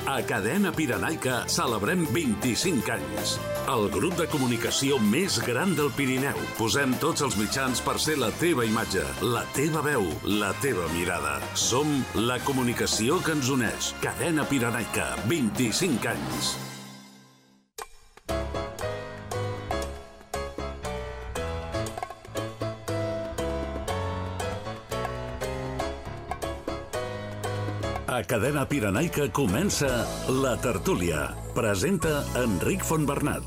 A Cadena Pirenaica celebrem 25 anys. El grup de comunicació més gran del Pirineu. Posem tots els mitjans per ser la teva imatge, la teva veu, la teva mirada. Som la comunicació que ens uneix. Cadena Pirenaica, 25 anys. A Cadena Pirenaica comença La Tertúlia. Presenta Enric Fontbernat.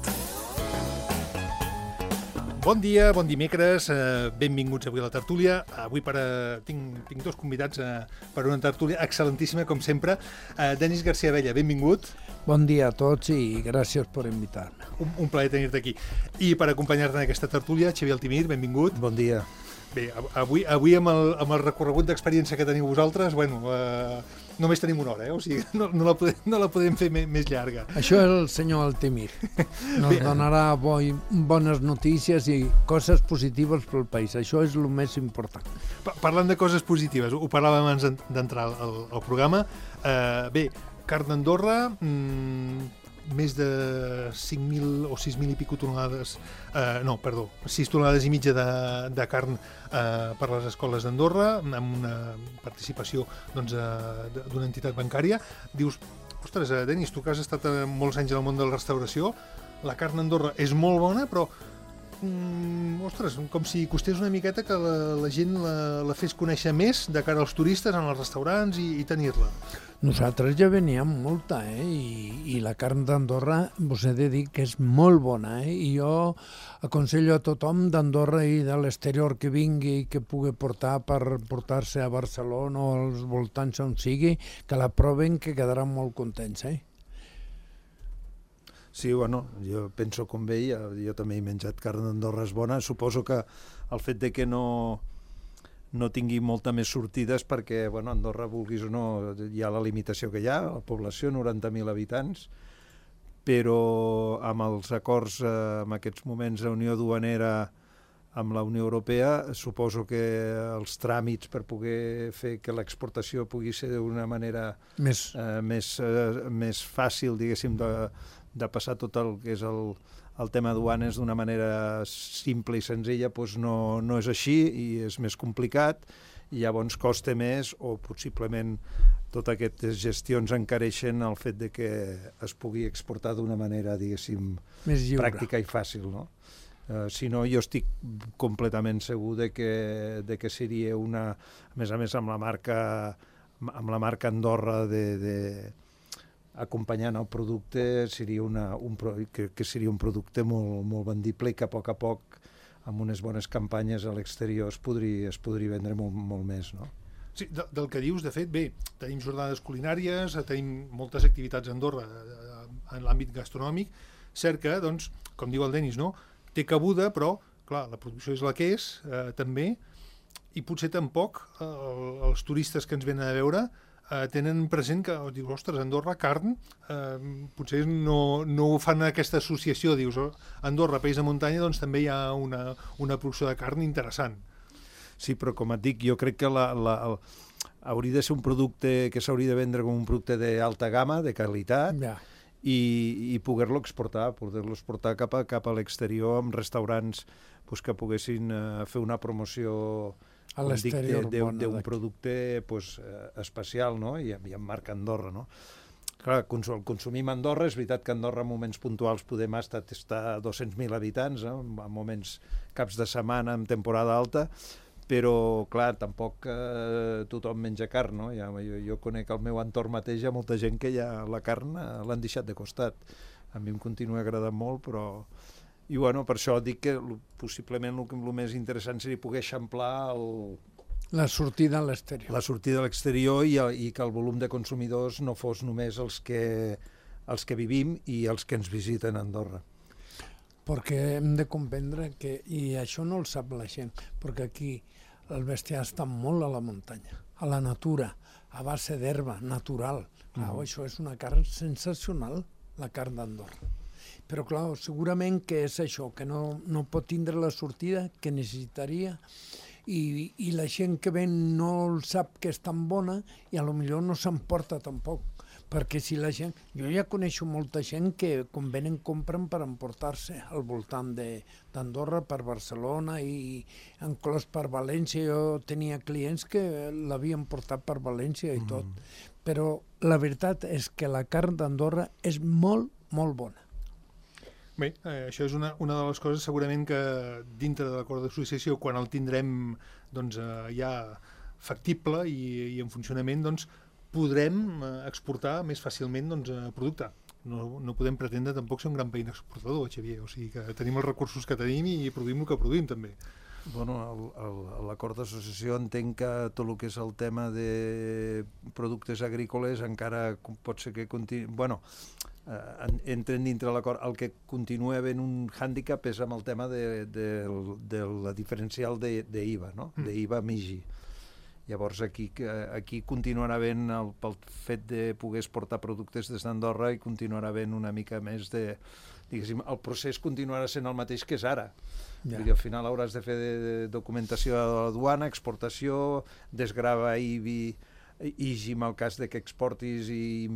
Bon dia, bon dimecres, benvinguts avui a La Tertúlia. Avui tinc dos convidats per una tertúlia excel·lentíssima, com sempre. Denis García Abella, benvingut. Bon dia a tots i gràcies per invitar-me. Un plaer tenir-te aquí. I per acompanyar-te en aquesta tertúlia, Xavier Altimir, benvingut. Bon dia. Bé, avui amb el recorregut d'experiència que teniu vosaltres, només tenim una hora, o sigui, no la podem fer més llarga. Això és el senyor Altimir. Nos donarà bones notícies i coses positives pel país. Això és el més important. Parlant de coses positives, ho parlàvem abans d'entrar al programa. Bé, carn d'Andorra, més de 5.000 o 6.000 i pico tonelades, 6 tonelades i mitja de carn per les escoles d'Andorra, amb una participació d'una entitat bancària. Dius, ostres, Denis, tu que has estat molts anys en el món de la restauració, la carn d'Andorra és molt bona, però ostres, com si costés una miqueta que la gent la fes conèixer més de cara als turistes en els restaurants i tenir-la. Nosaltres ja veníem molta, i la carn d'Andorra vos he de dir que és molt bona, i jo aconsello a tothom d'Andorra i de l'exterior que vingui, que pugui portar per portar-se a Barcelona o als voltants on sigui, que la proven, que quedaran molt contents, Sí, jo penso com ell, jo també he menjat carn d'Andorra, és bona. Suposo que el fet de que no tingui molta més sortides perquè, Andorra, vulguis o no, hi ha la limitació que hi ha, la població, 90.000 habitants, però amb els acords, en aquests moments, de Unió Duanera amb la Unió Europea, suposo que els tràmits per poder fer que l'exportació pugui ser d'una manera més fàcil, diguéssim, de passar tot el que és el tema duanes d'una manera simple i senzilla, doncs no és així i és més complicat i llavors costa més o possiblement totes aquestes gestions encareixen el fet de que es pugui exportar d'una manera, diguéssim, pràctica i fàcil, no? Si no, jo estic completament segur de que seria una, a més amb la marca Andorra acompanyant el producte, seria que seria un producte molt vendible i que a poc, amb unes bones campanyes a l'exterior es podria vendre molt més, no? Sí, del que dius, de fet, bé, tenim jornades culinàries, tenim moltes activitats a Andorra en l'àmbit gastronòmic. Cert que, doncs, com diu el Denis, no? Té cabuda, però, clar, la producció és la que és, també, i potser tampoc els turistes que ens venen a veure tenen present que, dius, ostres, Andorra, carn, potser no fan aquesta associació, dius, Andorra, país de muntanya, doncs també hi ha una producció de carn interessant. Sí, però com et dic, jo crec que hauria de ser un producte que s'hauria de vendre com un producte d'alta gamma, de qualitat, i poder-lo exportar cap a l'exterior amb restaurants que poguessin fer una promoció a l'exterior d'un producte especial, no? I amb marca Andorra, no? Clar, el consumim a Andorra, és veritat que a Andorra en moments puntuals podem estar a 200.000 habitants, en moments caps de setmana, en temporada alta, però, clar, tampoc tothom menja carn, no? Jo conec al meu entorn mateix, hi ha molta gent que ja la carn l'han deixat de costat. A mi em continua agradant molt, però... I, per això dic que possiblement el més interessant seria poder eixamplar la sortida a l'exterior. La sortida a l'exterior i que el volum de consumidors no fos només els que vivim i els que ens visiten a Andorra. Perquè hem de comprendre que, i això no el sap la gent, perquè aquí el bestiar està molt a la muntanya, a la natura, a base d'herba, natural. Això és una carn sensacional, la carn d'Andorra. Però, clar, segurament que és això, que no pot tindre la sortida que necessitaria i la gent que ven no el sap que és tan bona i a lo millor no s'emporta tampoc, perquè si la gent... Jo ja coneixo molta gent que quan venen compren per emportar-se al voltant d'Andorra, per Barcelona i inclús per València. Jo tenia clients que l'havien portat per València i tot. Però la veritat és que la carn d'Andorra és molt, molt bona. Bé, això és una de les coses segurament que dintre de l'acord d'associació, quan el tindrem ja factible i en funcionament, podrem exportar més fàcilment producte. No podem pretendre tampoc ser un gran país exportador, Xavier, o sigui que tenim els recursos que tenim i produïm el que produïm també. Bueno, l'acord d'associació entenc que tot el que és el tema de productes agrícoles encara pot ser que continuï... Bueno, entren dintre l'acord. El que continua havent un hàndicap és amb el tema de la diferencial d'IVA, no? d'IVA MIGI. Llavors aquí continuarà havent, pel fet de poder exportar productes des d'Andorra, i continuarà havent una mica més de... Diguéssim, el procés continuarà sent el mateix que és ara. Ja. Al final hauràs de fer documentació a la duana, exportació, desgrava IGI en el cas de que exportis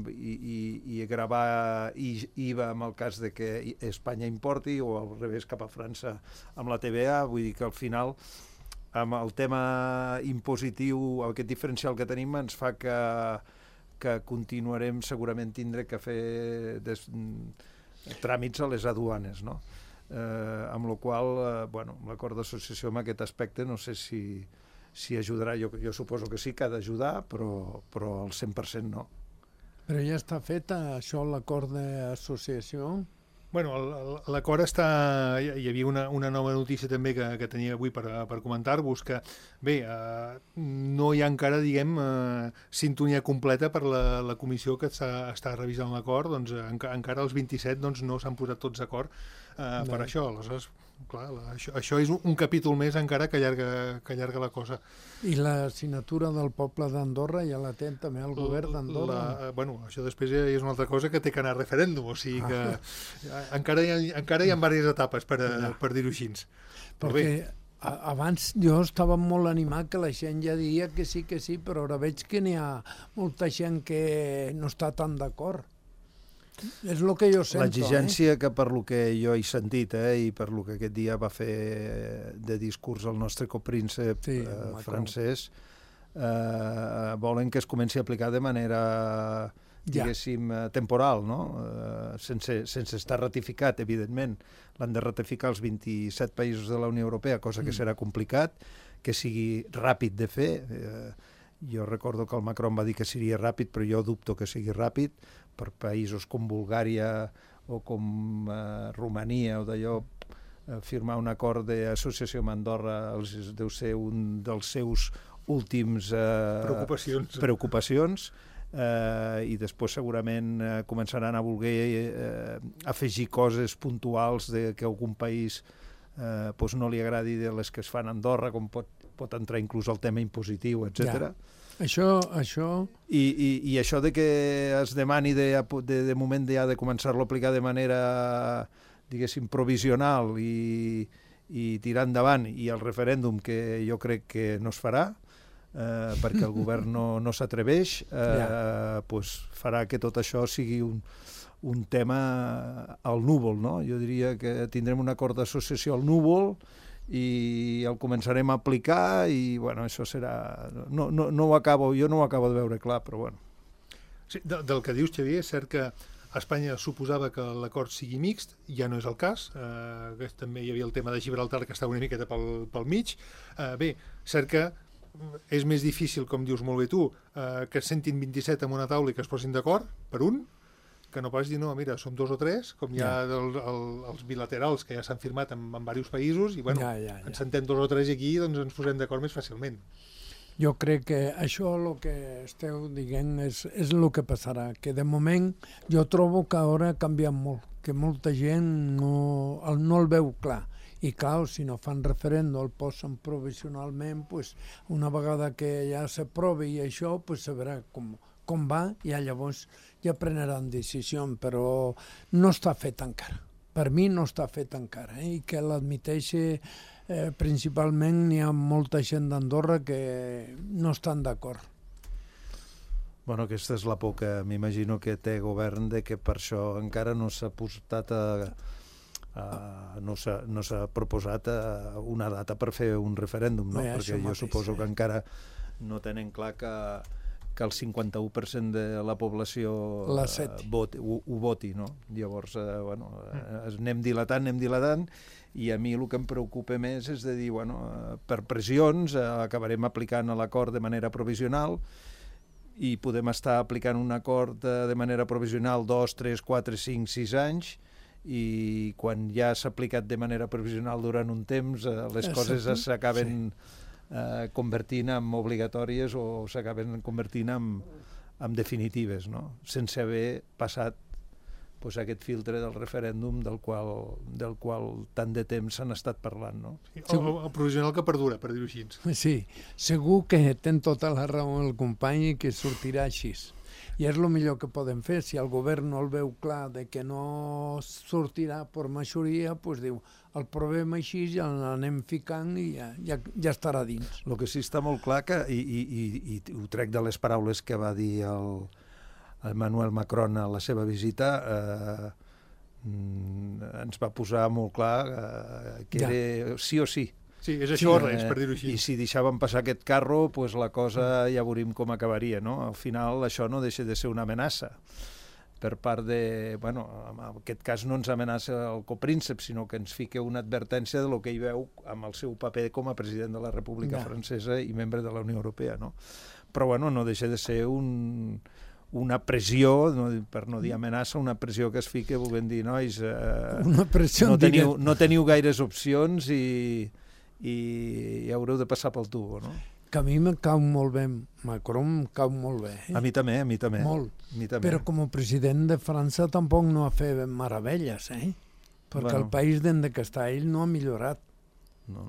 i gravar IVA en el cas de que Espanya importi, o al revés cap a França amb la TVA. Vull dir que al final amb el tema impositiu, aquest diferencial que tenim ens fa que continuarem segurament tindre que fer tràmits a les aduanes, no? Amb la qual cosa, l'acord d'associació en aquest aspecte no sé si ajudarà. Jo suposo que sí que ha d'ajudar, però al 100% no. Però ja està fet això, l'acord d'associació? Bueno, l'acord està... Hi havia una nova notícia també que tenia avui per comentar-vos, que bé, no hi ha encara, diguem, sintonia completa per la comissió que està revisant l'acord. Encara els 27 no s'han posat tots d'acord per això. Aleshores, clar, això és un capítol més encara que allarga la cosa. I la signatura del poble d'Andorra ja la té també el govern d'Andorra? Bueno, això després és una altra cosa que té que anar a referèndum, o sigui que encara hi ha diverses etapes, per dir-ho així. Perquè abans jo estava molt animat que la gent ja diria que sí, però ara veig que n'hi ha molta gent que no està tan d'acord. És el que jo sento. L'exigència que per lo que jo he sentit i per lo que aquest dia va fer de discurs el nostre copríncep francès, volen que es comenci a aplicar de manera, diguéssim, temporal, no? Sense estar ratificat, evidentment. L'han de ratificar els 27 països de la Unió Europea, cosa que serà complicat, que sigui ràpid de fer. Jo recordo que el Macron va dir que seria ràpid, però jo dubto que sigui ràpid. Per països com Bulgària o com Romania o d'allò, firmar un acord d'associació amb Andorra deu ser un dels seus últims preocupacions. I després segurament començaran a voler afegir coses puntuals que algun país no li agradi de les que es fan a Andorra, com pot entrar inclús el tema impositiu, etc. Això... I això de que es demani de moment ja de començar-lo a aplicar de manera, diguéssim, provisional i tirar endavant, i el referèndum, que jo crec que no es farà, perquè el govern no s'atreveix, farà que tot això sigui un tema al núvol, no? Jo diria que tindrem un acord d'associació al núvol i el començarem a aplicar i, bueno, això serà... jo no ho acabo de veure clar, però bueno. Sí, del que dius, Xavier, és cert que a Espanya suposava que l'acord sigui mixt, ja no és el cas. També hi havia el tema de Gibraltar, que estava una miqueta pel mig. Bé, cert que és més difícil, com dius molt bé tu, que es sentin 27 en una taula i que es posin d'acord per un, que no pas dir, no, mira, som 2 o 3, com hi ha els bilaterals que ja s'han firmat en diversos països, i bueno, ens sentem 2 o 3 i aquí ens posem d'acord més fàcilment. Jo crec que això, el que esteu dient, és el que passarà, que de moment jo trobo que ara ha canviat molt, que molta gent no el veu clar. I clar, si no fan referèndum, el posen provisionalment, una vegada que ja s'aprovi i això, se veurà com va, i llavors ja prendran decisió, però no està fet encara. Per mi no està fet encara, i que l'admeteixi principalment hi ha molta gent d'Andorra que no estan d'acord. Bueno, aquesta és la por que m'imagino que té govern, de que per això encara no s'ha posat no s'ha proposat una data per fer un referèndum, no? Perquè jo suposo que encara no tenen clar que el 51% de la població ho voti, no? Llavors, anem dilatant, i a mi el que em preocupa més és de dir, per pressions acabarem aplicant l'acord de manera provisional, i podem estar aplicant un acord de manera provisional 2, 3, 4, 5, 6 anys, i quan ja s'ha aplicat de manera provisional durant un temps, les coses s'acaben convertint en obligatòries o s'acaben convertint en definitives, no? Sense haver passat aquest filtre del referèndum del qual tant de temps s'han estat parlant, no? El provisional que perdura, per dir-ho així. Sí, segur que té tota la raó el company i que sortirà així. I és el millor que podem fer. Si el govern no el veu clar de que no sortirà per majoria, doncs diu, el provem així, ja l'anem ficant i ja estarà dins. El que sí està molt clar, i ho trec de les paraules que va dir el Emmanuel Macron a la seva visita, ens va posar molt clar que era sí o sí. Sí, és això o res, per dir-ho així. I si deixàvem passar aquest carro, doncs la cosa ja veuríem com acabaria, no? Al final això no deixa de ser una amenaça per part de... en aquest cas no ens amenaça el copríncep, sinó que ens fica una advertència del que hi veu amb el seu paper com a president de la República Francesa i membre de la Unió Europea, no? Però, no deixa de ser una pressió, per no dir amenaça, una pressió que es fica volent dir, nois, no teniu gaires opcions i haureu de passar pel tubo, no? Que a mi me cau molt bé, Macron em cau molt bé. A mi també. Molt. Però com a president de França tampoc no ha fet meravelles, perquè el país d'en que està ell no ha millorat. No.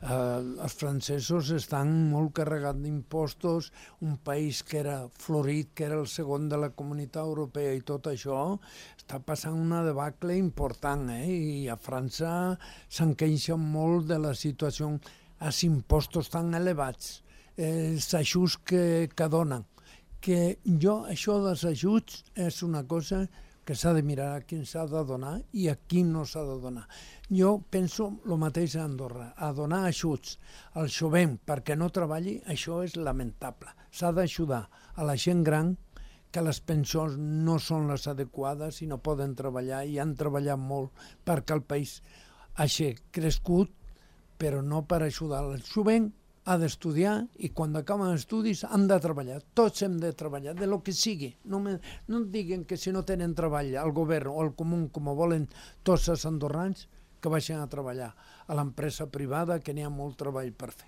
Els francesos estan molt carregats d'impostos, un país que era florit, que era el segon de la Comunitat Europea, i tot això està passant una debacle important, i a França se'n queixen molt de la situació, els impostos tan elevats, els ajuts que donen. Que això dels ajuts és una cosa que s'ha de mirar a qui s'ha de donar i a qui no s'ha de donar. Jo penso el mateix a Andorra, a donar ajuts al jovent perquè no treballi, això és lamentable. S'ha d'ajudar a la gent gran que les pensions no són les adequades i no poden treballar i han treballat molt perquè el país hagi crescut, però no per ajudar el jovent. Ha d'estudiar i quan acaben els estudis han de treballar. Tots hem de treballar, de lo que sigui. No em diguen que si no tenen treball al govern o al comú, com volen tots els andorrans, que vagin a treballar a l'empresa privada, que n'hi ha molt treball per fer.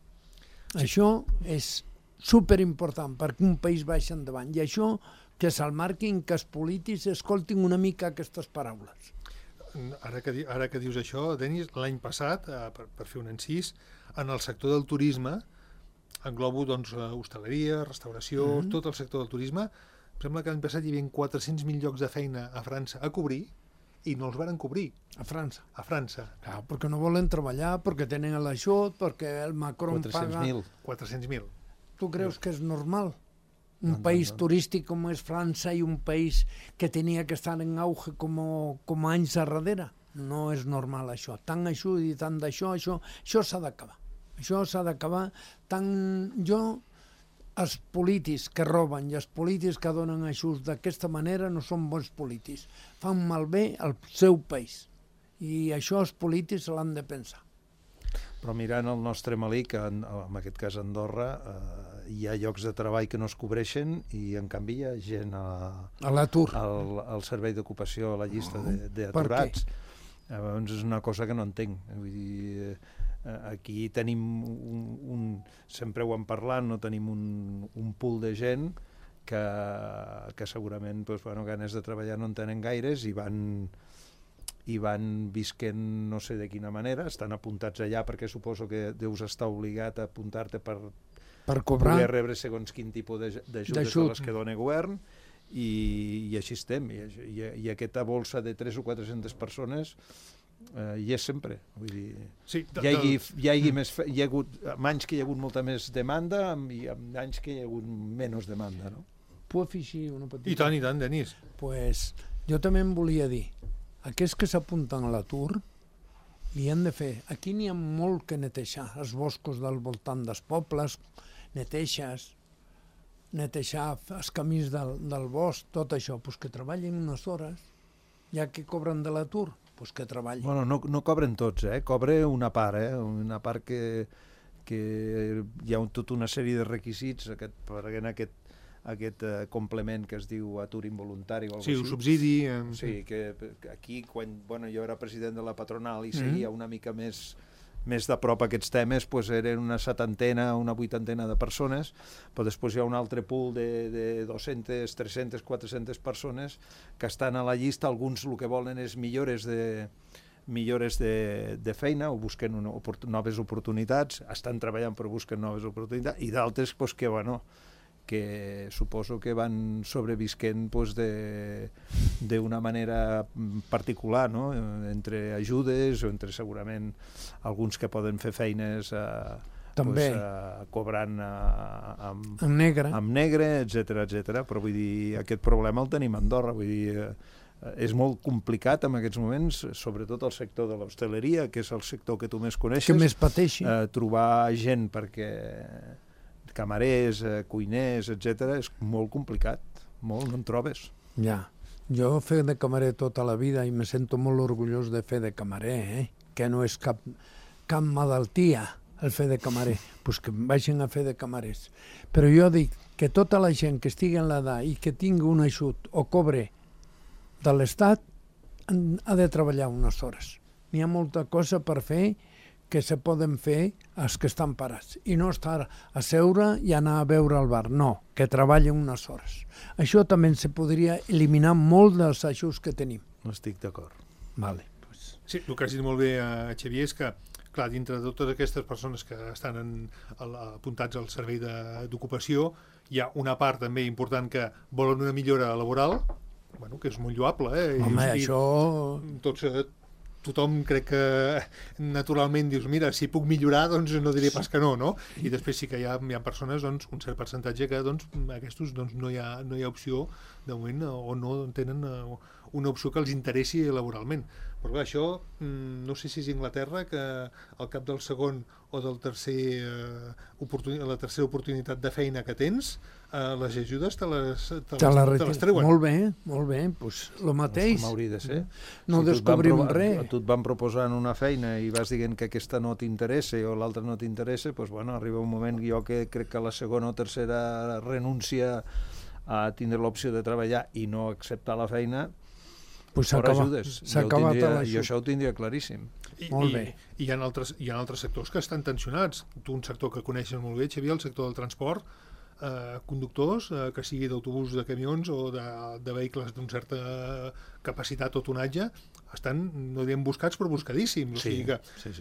Sí. Això és superimportant perquè un país vagi endavant. I això que se'l marquin, que els polítics escoltin una mica aquestes paraules. Ara que dius això, Denis, l'any passat, per fer un encís, en el sector del turisme, englobo hostaleria, restauració, tot el sector del turisme, em sembla que l'any passat hi havia 400.000 llocs de feina a França a cobrir i no els varen cobrir. A França? A França. Clar, perquè no volen treballar, perquè tenen l'ajut, perquè el Macron paga... 400.000. Tu creus que és normal? Un país turístic com és França i un país que tenia que estar en auge com anys darrere. No és normal això. Tant ajut i tant d'això, això s'ha d'acabar. Això s'ha d'acabar. Els polítics que roben i els polítics que donen ajuts d'aquesta manera no són bons polítics. Fan malbé al seu país. I això els polítics l'han de pensar. Però mirant el nostre Malí, que en aquest cas Andorra, hi ha llocs de treball que no es cobreixen i en canvi hi ha gent a l'atur, al servei d'ocupació, a la llista d'aturats. Llavors és una cosa que no entenc. Vull dir, aquí tenim sempre ho hem parlat, no tenim un pool de gent que segurament ganes de treballar no en tenen gaires i van visquent no sé de quina manera, estan apuntats allà perquè suposo que deus estar obligat a apuntar-te per poder rebre segons quin tipus d'ajudes de les que dona govern, i així estem, i aquesta bolsa de 300 o 400 persones hi és sempre. Vull dir, hi ha hagut anys que hi ha hagut molta més demanda i anys que hi ha hagut menys demanda, no? puc afegir una petita? I tant, Denis. Pues, jo també em volia dir, aquests que s'apunten a l'atur li han de fer. Aquí n'hi ha molt que netejar, els boscos del voltant dels pobles, netejar els camins del bosc, tot això, pues que treballin unes hores, ja que cobren de l'atur, pues que treballin. Bueno, no cobren tots, cobra una part, una part que hi ha tota una sèrie de requisits perquè en aquest complement que es diu atur involuntari o alguna cosa Sí, així. un subsidi. Sí, que aquí, quan jo era president de la patronal i seguia una mica més de prop aquests temes, doncs eren una 70, una 80 de persones, però després hi ha un altre pool de 200, 300, 400 persones que estan a la llista. Alguns el que volen és millores de feina o busquen noves oportunitats, estan treballant però busquen noves oportunitats, i d'altres doncs, que suposo que van sobrevisquent d'una manera particular, no? Entre ajudes o entre segurament alguns que poden fer feines també cobrant en negre, etc. Però vull dir, aquest problema el tenim a Andorra, vull dir, és molt complicat en aquests moments, sobretot el sector de l'hostaleria, que és el sector que tu més coneixes, que més pateixi. Trobar gent perquè camarers, cuiners, etc. és molt complicat, no en trobes. Ja, jo he fet de camarer tota la vida i me sento molt orgullós de fer de camarer, que no és cap malaltia el fer de camarer, pues que vagin a fer de camarers. Però jo dic que tota la gent que estigui en l'edat i que tingui un ajut o cobre de l'Estat ha de treballar unes hores. N'hi ha molta cosa per fer que se poden fer els que estan parats i no estar a seure i anar a beure al bar, no, que treballen unes hores. Això també se podria eliminar molt dels ajuts que tenim. No estic d'acord. Vale. Sí, el que has dit molt bé, Xavier, és que clar, dintre de totes aquestes persones que estan apuntats al servei d'ocupació, hi ha una part també important que volen una millora laboral, bueno, que és molt lloable. Home, això... Tothom crec que naturalment dius, mira, si puc millorar, doncs no diré pas que no? I després sí que hi ha persones, doncs, un cert percentatge que aquests no hi ha opció de moment, o no tenen una opció que els interessi laboralment. Però clar, això, no sé si és Anglaterra, que al cap del segon o del la tercera oportunitat de feina que tens, les ajudes te les treuen. Molt bé, doncs el mateix. Com hauria de ser. No descobrim res. Tu et van proposant una feina i vas dient que aquesta no t'interessa o l'altra no t'interessa, doncs bueno, arriba un moment jo que crec que la segona o tercera renúncia a tindre l'opció de treballar i no acceptar la feina, pues s'acaba jo això ho tindria claríssim. Molt bé. I hi ha altres sectors que estan tensionats. Tu, un sector que coneixes molt bé, Xavier, el sector del transport, conductors, que sigui d'autobús, de camions o de vehicles d'una certa capacitat o tonatge, estan, no direm buscats, però buscadíssims. Sí, o sigui que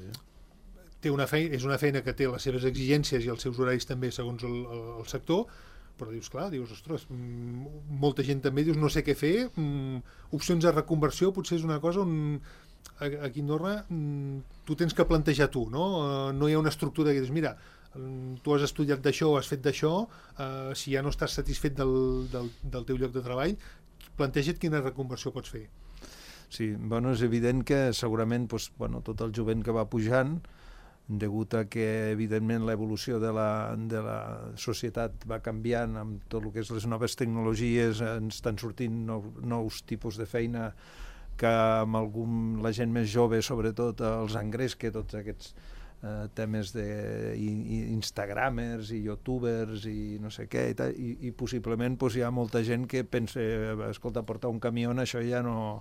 és una feina que té les seves exigències i els seus horaris també segons el sector, però dius, ostres, molta gent també dius, no sé què fer, opcions de reconversió potser és una cosa on aquí a Andorra tu tens que plantejar tu, no? No hi ha una estructura que dius, mira, tu has estudiat d'això o has fet d'això, si ja no estàs satisfet del teu lloc de treball, planteja't quina reconversió pots fer. Sí, bueno, és evident que segurament tot el jovent que va pujant, degut a que, evidentment, l'evolució de la societat va canviant amb tot el que és les noves tecnologies, ens estan sortint nous tipus de feina que amb la gent més jove, sobretot els engresca tots aquests temes d'instagramers i youtubers i no sé què, i possiblement hi ha molta gent que pensa, escolta, portar un camió, això ja no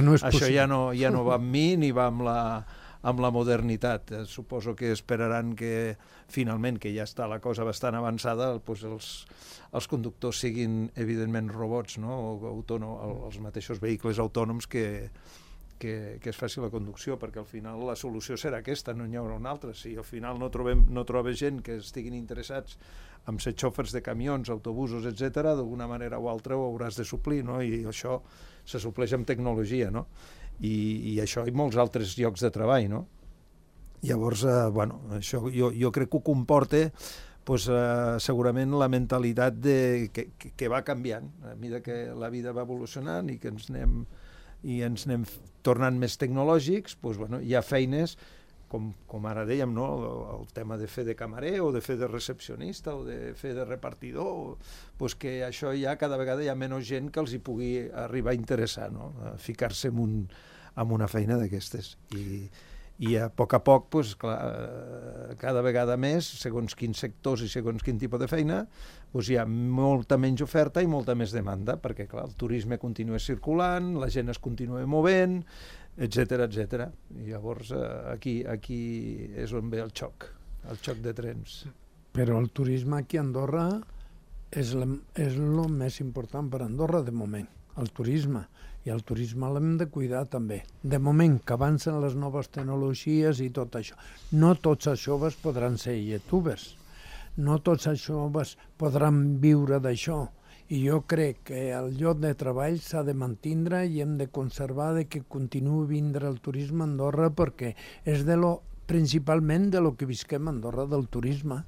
va amb mi ni va amb la modernitat. Suposo que esperaran que finalment, que ja està la cosa bastant avançada, els conductors siguin evidentment robots, no? O els mateixos vehicles autònoms que es faci la conducció, perquè al final la solució serà aquesta, no n'hi haurà una altra. Si al final no trobes gent que estiguin interessats en ser xòfers de camions, autobusos, etc., d'alguna manera o altra ho hauràs de suplir, no? I això se supleix amb tecnologia, no? I això i molts altres llocs de treball, no? Llavors, això jo crec que ho comporta pues, segurament la mentalitat que va canviant a mesura que la vida va evolucionant i que ens anem tornant més tecnològics, doncs, bueno, hi ha feines com ara dèiem, no? El tema de fer de camarer o de fer de recepcionista o de fer de repartidor, doncs que això ja cada vegada hi ha menys gent que els hi pugui arribar a interessar, no? A ficar-se en una feina d'aquestes. I a poc, doncs, clar, cada vegada més, segons quins sectors i segons quin tipus de feina, doncs hi ha molta menys oferta i molta més demanda, perquè clar, el turisme continua circulant, la gent es continua movent, etc. I llavors aquí és on ve el xoc de trens. Però el turisme aquí a Andorra és el més important per a Andorra de moment, el turisme. I el turisme l'hem de cuidar també. De moment que avancen les noves tecnologies i tot això. No tots els joves podran ser youtubers. No tots els joves podran viure d'això. I jo crec que el lloc de treball s'ha de mantindre i hem de conservar que continuï a vindre el turisme a Andorra perquè és principalment de lo que visquem a Andorra, del turisme.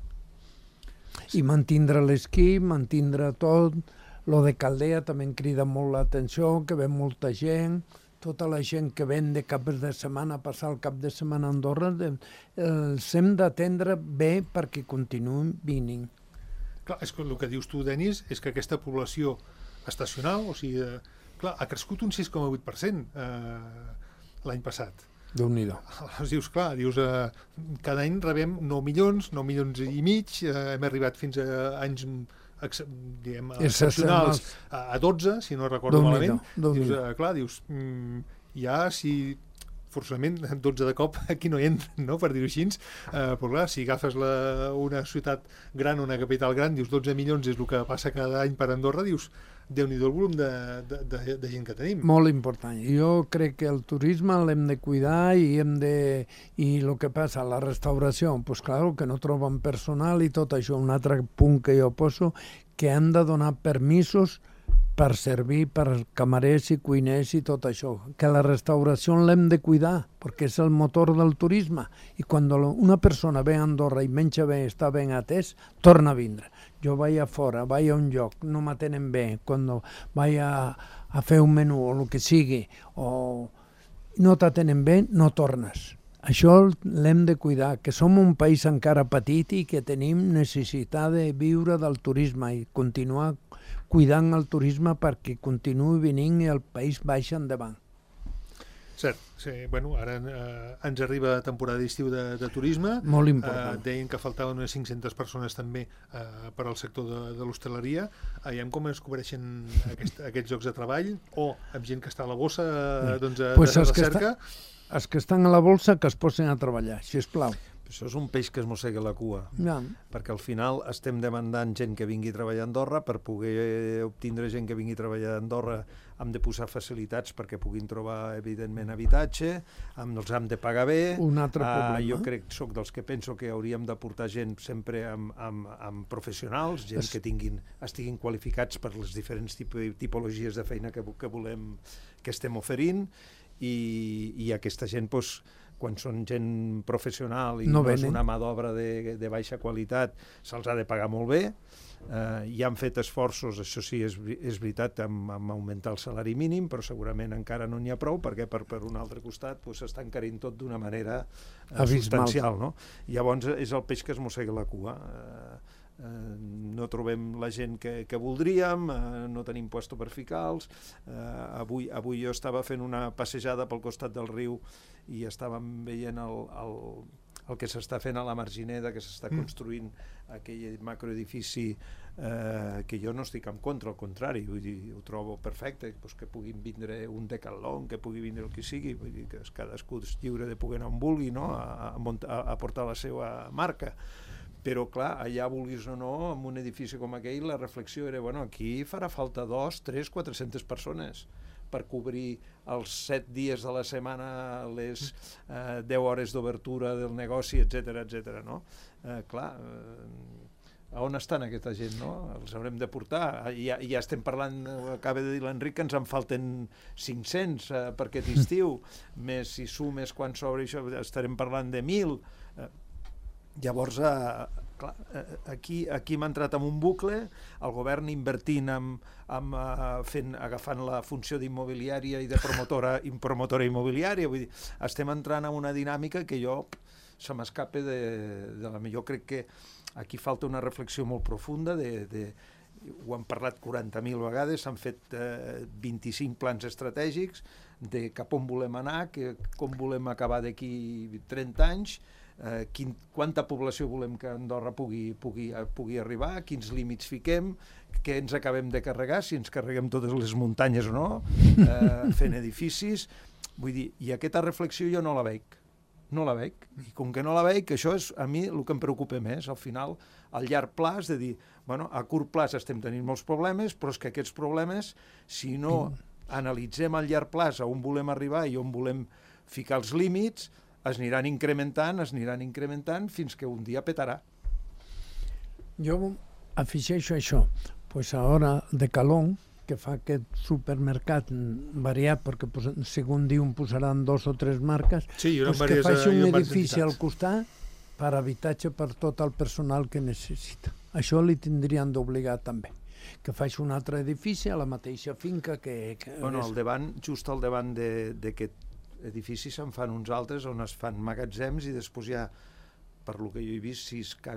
I mantindre l'esquí, mantindre tot. Lo de Caldea també em crida molt l'atenció, que ve molta gent, tota la gent que ven de caps de setmana a passar el cap de setmana a Andorra, els hem d'atendre bé perquè continuïn vinint. Clar, és que el que dius tu, Denis, és que aquesta població estacional, o sigui, clar, ha crescut un 6,8% l'any passat. Déu-n'hi-do. Dius, clar, cada any rebem 9 milions i mig, hem arribat fins a anys diguem, excepcionals a 12, si no recordo malament. Dius, ja si forçosament 12 de cop aquí no hi entren, no? Per dir-ho així, però clar, si agafes una ciutat gran, una capital gran, dius 12 milions és el que passa cada any per Andorra, dius, Déu-n'hi-do el volum de gent que tenim. Molt important. Jo crec que el turisme l'hem de cuidar i el que passa, la restauració, doncs clar, que no troben personal i tot això. Un altre punt que jo poso, que hem de donar permisos per servir per camarers i cuiners i tot això. Que la restauració l'hem de cuidar, perquè és el motor del turisme. I quan una persona ve a Andorra i menja bé, està ben atès, torna a vindre. Jo vaig a fora, vaig a un lloc, no m'atenen bé, quan vaig a fer un menú o el que sigui, o no t'atenen bé, no tornes. Això l'hem de cuidar, que som un país encara petit i que tenim necessitat de viure del turisme i continuar cuidant el turisme perquè continuï venint i el país baixa endavant. Cert, sí, bueno, ara ens arriba temporada d'estiu de turisme. Molt important. Deien que faltaven unes 500 persones també per al sector de l'hostaleria. Aviam com es cobreixen aquests llocs de treball o amb gent que està a la bossa de recerca. Els que estan a la bolsa que es posin a treballar, sisplau. Això és un peix que es mossega la cua, ja. Perquè al final estem demandant gent que vingui a treballar a Andorra. Per poder obtindre gent que vingui a treballar a Andorra hem de posar facilitats perquè puguin trobar, evidentment, habitatge, els hem de pagar bé. Un altre problema. Jo soc dels que penso que hauríem de portar gent sempre amb professionals, gent que estiguin qualificats per les diferents tipologies de feina que volem, que estem oferint, i aquesta gent, doncs, quan són gent professional i no és una mà d'obra de baixa qualitat, se'ls ha de pagar molt bé. Hi han fet esforços, això sí, és veritat, amb augmentar el salari mínim, però segurament encara no n'hi ha prou, perquè per un altre costat s'està encarint tot d'una manera substancial, no? Llavors és el peix que es mossega la cua. No trobem la gent que voldríem, no tenim puesto per ficar-los. Avui jo estava fent una passejada pel costat del riu i estàvem veient el que s'està fent a la Margineda, que s'està construint aquell macroedifici, que jo no estic en contra, al contrari, vull dir, ho trobo perfecte, que puguin vindre un Decathlon, que pugui vindre el que sigui, vull dir, que cadascú és lliure de poder anar on vulgui, no? a portar la seva marca. Però, clar, allà, vulguis o no, en un edifici com aquell, la reflexió era, bueno, aquí farà falta 2, 3, 400 persones per cobrir els 7 dies de la setmana, les 10 hores d'obertura del negoci, etc., no? Clar, a on estan aquesta gent, no? Els haurem de portar. Ja estem parlant, acaba de dir l'Enric, que ens en falten 500 per aquest estiu, més si sumes quan s'obre això, estarem parlant de 1.000. Llavors, clar, aquí m'ha entrat en un bucle, el govern invertint agafant la funció d'immobiliària i de promotora immobiliària, vull dir, estem entrant en una dinàmica que se m'escapa de la millor. Crec que aquí falta una reflexió molt profunda ho han parlat 40.000 vegades, s'han fet 25 plans estratègics de cap on volem anar, com volem acabar d'aquí 30 anys, quanta població volem que Andorra pugui arribar, quins límits fiquem, què ens acabem de carregar, si ens carreguem totes les muntanyes o no, fent edificis. Vull dir, i aquesta reflexió jo no la veig. I com que no la veig, això és a mi el que em preocupa més. Al final, al llarg plaç, de dir, bueno, a curt plaç estem tenint molts problemes, però és que aquests problemes, si no analitzem al llarg plaç on volem arribar i on volem ficar els límits, es aniran incrementant fins que un dia petarà. Jo afegeixo això. Pues ara, Decalón, que fa aquest supermercat variat, perquè segons diuen posaran 2 o 3 marques, que faci un edifici al costat per habitatge per tot el personal que necessita. Això li tindrien d'obligar també, que faci un altre edifici a la mateixa finca que... Bueno, just al davant d'aquest edifici se'n fan uns altres on es fan magatzems i després hi ha, per lo que jo he vist,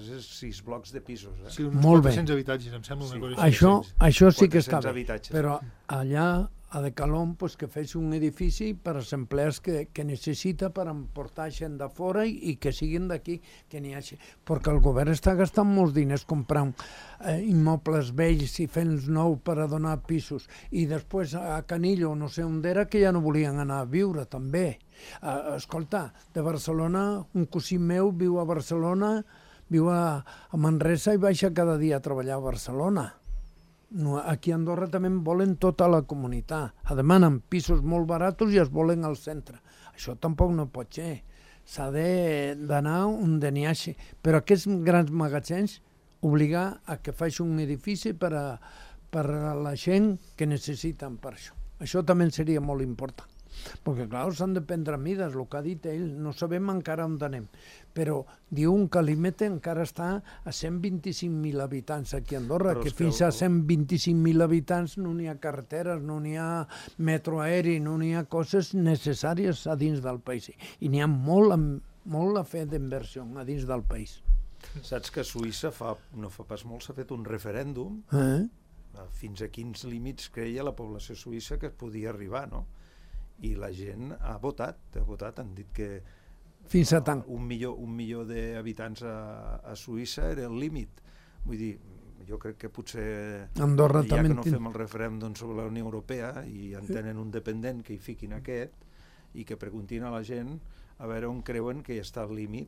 6 blocs de pisos. Sí, uns 400 habitatges, em sembla una cosa així. Això sí que està bé, habitatges. però allà a Decalón que fes un edifici per als empleats que necessita per emportar gent de fora i que siguin d'aquí, que n'hi hagi. Perquè el govern està gastant molts diners comprant immobles vells i fent-los nous per a donar pisos. I després a Canillo, no sé on era, que ja no volien anar a viure també. Escolta, de Barcelona, un cosí meu viu a Barcelona, viu a Manresa i baixa cada dia a treballar a Barcelona. Aquí a Andorra també en volen tota la comunitat. Demanen pisos molt baratos i es volen al centre. Això tampoc no pot ser. S'ha d'anar on n'hi hagi. Però aquests grans magatzems obligar a que faci un edifici per a la gent que necessiten per això. Això també seria molt important. Perquè, clar, s'han de prendre mides, el que ha dit ell, no sabem encara on anem. Però diuen que l'Imete encara està a 125.000 habitants aquí a Andorra, que fins a 125.000 habitants no n'hi ha carreteres, no n'hi ha metro aeri, no n'hi ha coses necessàries a dins del país. I n'hi ha molt a fer d'inversió a dins del país. Saps que a Suïssa no fa pas molt s'ha fet un referèndum fins a quins límits creia la població suïssa que es podia arribar, no? I la gent ha votat, han dit que fins a tant. Un milió d'habitants a Suïssa era el límit. Vull dir, jo crec que potser Andorra ja que no fem el referèndum sobre la Unió Europea i en tenen un dependent que hi fiquin aquest i que preguntin a la gent a veure on creuen que hi està el límit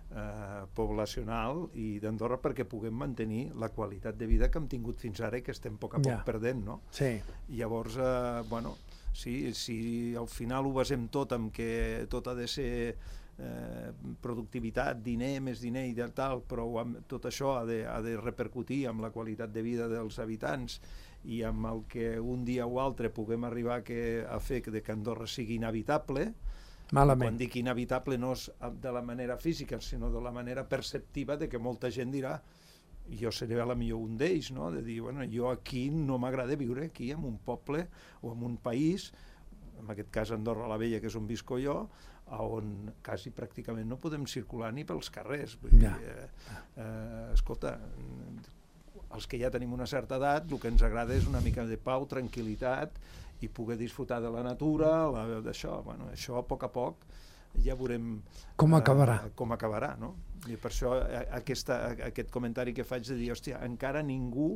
poblacional i d'Andorra perquè puguem mantenir la qualitat de vida que hem tingut fins ara i que estem a poc perdent, no? Sí. Llavors, bueno, si al final ho basem tot en que tot ha de ser productivitat, diner, més diner i tal, però tot això ha de repercutir amb la qualitat de vida dels habitants i amb el que un dia o altre puguem arribar a fer que Andorra sigui inhabitable. Malament. Quan dic inhabitable no és de la manera física, sinó de la manera perceptiva de que molta gent dirà, i jo seré a la millor un d'ells, no? De dir, bueno, jo aquí no m'agrada viure aquí, en un poble o en un país, en aquest cas Andorra la Vella, que és on visco jo, on quasi pràcticament no podem circular ni pels carrers. Vull dir, escolta, els que ja tenim una certa edat, el que ens agrada és una mica de pau, tranquil·litat i poder disfrutar de la natura, d'això. Bueno, això a poc ja veurem com acabarà, no? I per això aquest comentari que faig de dir, hòstia, encara ningú,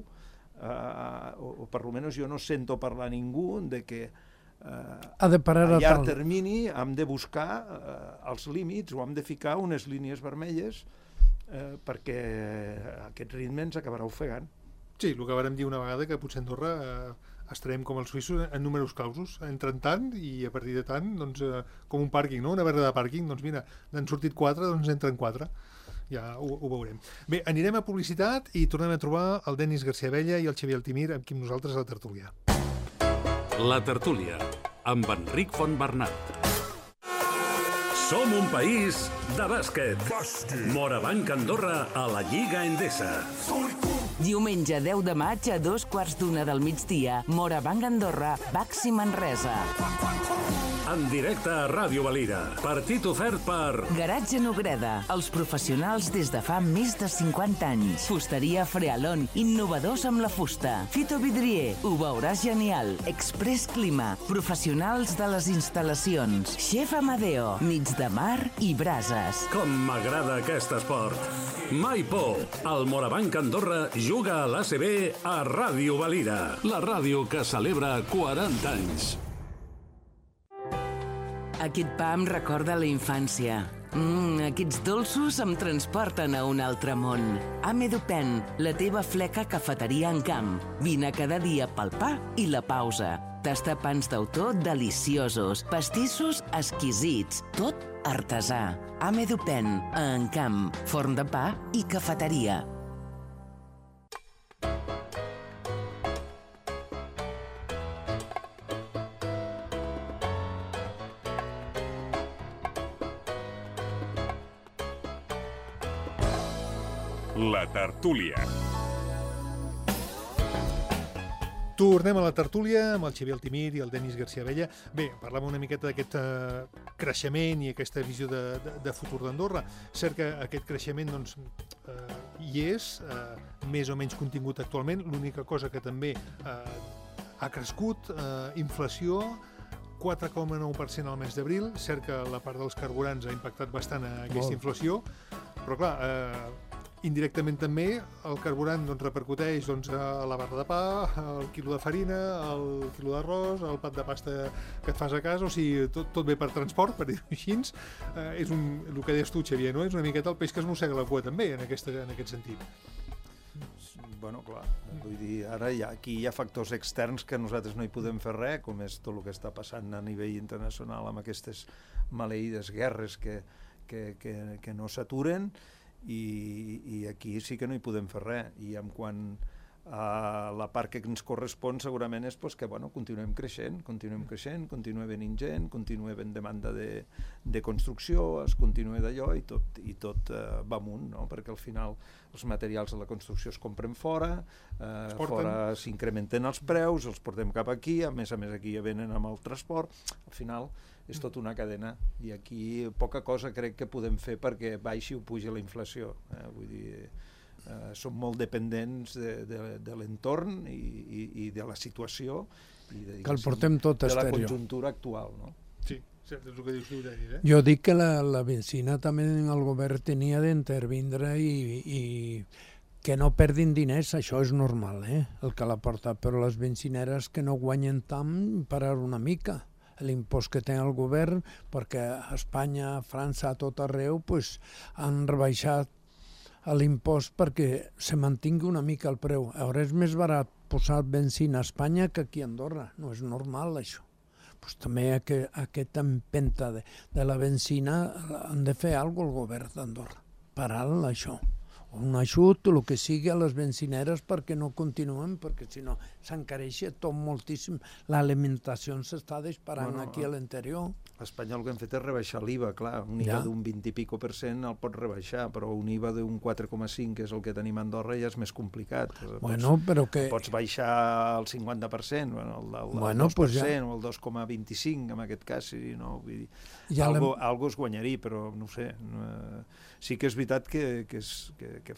o per almenys jo no sento parlar a ningú de que a llarg termini hem de buscar els límits o hem de ficar unes línies vermelles perquè aquest ritme ens acabarà ofegant. Sí, el que vàrem dir una vegada, que potser a Andorra estarem com els suïssos en números clausos, entren tant i a partir de tant, doncs, com un pàrquing, no? Una verda de pàrquing, doncs mira, n'han sortit 4, doncs entren 4. Ja ho veurem. Bé, anirem a publicitat i tornem a trobar el Denis García Abella i el Xavier Altimir amb qui nosaltres a la tertúlia. La tertúlia, amb Enric Fontbernat. Som un país de bàsquet. Morabanc Andorra a la Lliga Endesa. Diumenge 10 de maig a 2:15 del migdia, Morabanc Andorra, Baxi Manresa. En directe a Ràdio Valira. Partit ofert per... Garatge Nogreda, els professionals des de fa més de 50 anys. Fusteria Frealon, innovadors amb la fusta. Fito Vidrier, ho veuràs genial. Express Clima, professionals de les instal·lacions. Chef Amadeo, nits de mar i brases. Com m'agrada aquest esport. Mai por. El Morabanc Andorra juga a l'ACB a Ràdio Valira. La ràdio que celebra 40 anys. Aquest pa em recorda la infància. Aquests dolços em transporten a un altre món. Ame Dupen, la teva fleca cafeteria en camp. Vine cada dia pel pa i la pausa. Tasta pans d'autor deliciosos, pastissos exquisits, tot artesà. Ame Dupen, a Encamp, forn de pa i cafeteria. La tertúlia. Tornem a la tertúlia amb el Xavier Altimir i el Denis García Abella. Bé, parlàvem una miqueta d'aquest creixement i aquesta visió de futur d'Andorra. Cert que aquest creixement doncs, hi és, més o menys contingut actualment. L'única cosa que també ha crescut, inflació, 4,9% al mes d'abril. Cert que la part dels carburants ha impactat bastant aquesta inflació, però clar, indirectament també el carburant doncs, repercuteix doncs, a la barra de pa, al quilo de farina, al quilo d'arròs, al pat de pasta que et fas a casa, o sigui, tot ve per transport, per dir-ho així. És el que deies tu, Xavier, no? És una miqueta el peix que es mossega la cua també, en aquest sentit. Bueno, clar, vull dir, ara aquí hi ha factors externs que nosaltres no hi podem fer res, com és tot el que està passant a nivell internacional amb aquestes maleïdes guerres que no s'aturen, i aquí sí que no hi podem fer res. I en quant a la part que ens correspon segurament és que continuem creixent, continua venint gent, continua havent demanda de construcció, es continua d'allò i tot va amunt, no? Perquè al final els materials de la construcció es compren fora, fora s'incrementen els preus, els portem cap aquí, a més aquí ja venen amb el transport, al final és tota una cadena i aquí poca cosa crec que podem fer perquè baixi o pugi la inflació. Vull dir, som molt dependents de l'entorn i de la situació i que el portem tot de la estèreo. conjuntura actual, no? Sí, és el que dius tu, Denis, Jo dic que la benzina també el govern tenia d'intervindre i que no perdin diners, això és normal, el que la porta, però les benzineres que no guanyen tant parar una mica. L'impost que té el govern, perquè a Espanya, a França, a tot arreu, han rebaixat l'impost perquè se mantingui una mica el preu. Ara és més barat posar benzina a Espanya que aquí a Andorra. No és normal, això. També aquesta empenta de la benzina han de fer alguna cosa el govern d'Andorra. Parar això. Un ajut o el que sigui a les benzineres perquè no continuen, perquè si no s'encareix tot moltíssim. L'alimentació s'està disparant aquí a l'interior. A Espanya el que hem fet és rebaixar l'IVA, clar, un IVA d'un 20 i pico % el pots rebaixar, però un IVA d'un 4,5, que és el que tenim a Andorra, ja és més complicat. Pots baixar el 50%, el 2% o el 2,25 en aquest cas, no? Vull dir, algo es guanyaria, però no ho sé. Sí que és veritat que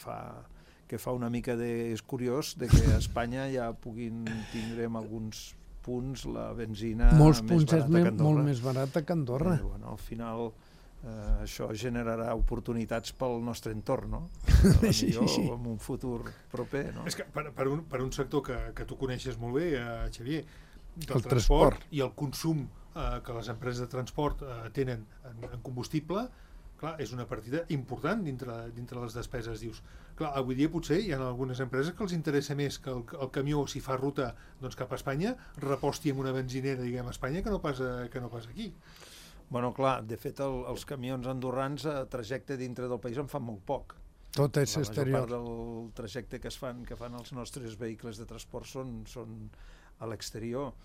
fa una mica és curiós que a Espanya ja puguin tindre alguns punts la benzina molts punts és molt més barata que Andorra. Al final això generarà oportunitats pel nostre entorn, no? Sí. En un futur proper, no? És que per un sector que tu coneixes molt bé, Xavier, del transport i el consum que les empreses de transport tenen en combustible, clar, és una partida important dintre les despeses. Dius, clar, avui dia potser hi ha algunes empreses que els interessa més que el camió, si fa ruta cap a Espanya, reposti en una benzinera, diguem, a Espanya, que no pas aquí. Bueno, clar, de fet, els camions andorrans a trajecte dintre del país en fan molt poc. Tot és exterior. La major part del trajecte que fan els nostres vehicles de transport són a l'exterior.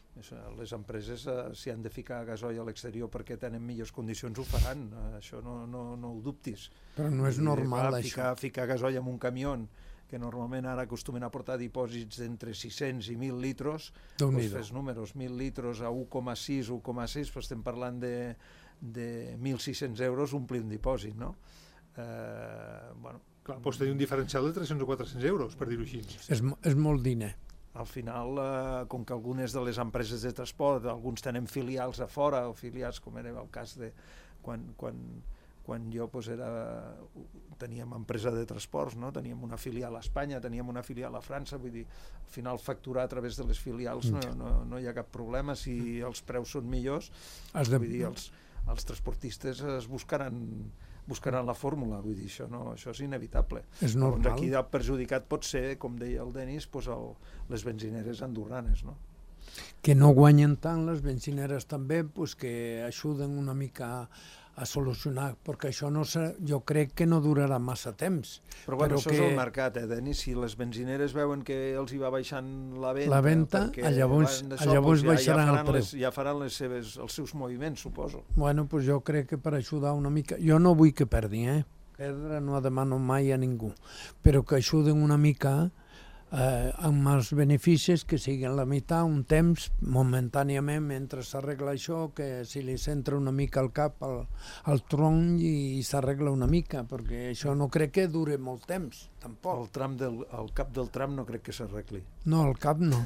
Les empreses, si han de ficar gasoil a l'exterior perquè tenen millors condicions, ho faran. Això no ho dubtis. Però no és normal, això. Ficar gasoil en un camió, que normalment ara acostumen a portar dipòsits d'entre 600 i 1.000 litros, doncs fes números, 1.000 litros a 1,6, 1,6, doncs estem parlant de 1.600 euros omplir un dipòsit, no? Bueno, clar, pots tenir un diferencial de 300 o 400 euros, per dir-ho així. És molt diner. Al final, com que algunes de les empreses de transport, alguns tenen filials a fora, o filials, com era el cas de quan jo teníem empresa de transports, no? Teníem una filial a Espanya, teníem una filial a França, vull dir, al final facturar a través de les filials no hi ha cap problema. Si els preus són millors, vull dir, els transportistes es buscaran la fórmula, vull dir, això és inevitable. És normal. Doncs aquí el perjudicat pot ser, com deia el Denis, les benzineres andorranes, no? Que no guanyen tant les benzineres també, que ajuden una mica a solucionar, perquè això jo crec que no durarà massa temps. Però bueno, això és el mercat, Denis, si les benzineres veuen que els hi va baixant la venta, llavors baixaran el preu. Ja faran els seus moviments, suposo. Bueno, doncs jo crec que per ajudar una mica, jo no vull que perdi, perdre no demano mai a ningú, però que ajuden una mica amb els beneficis, que siguin la meitat, un temps, momentàniament, mentre s'arregla això, que si li centra una mica al cap al tronc i s'arregla una mica, perquè això no crec que dure molt temps, tampoc. El cap del tram no crec que s'arregli. No, el cap no.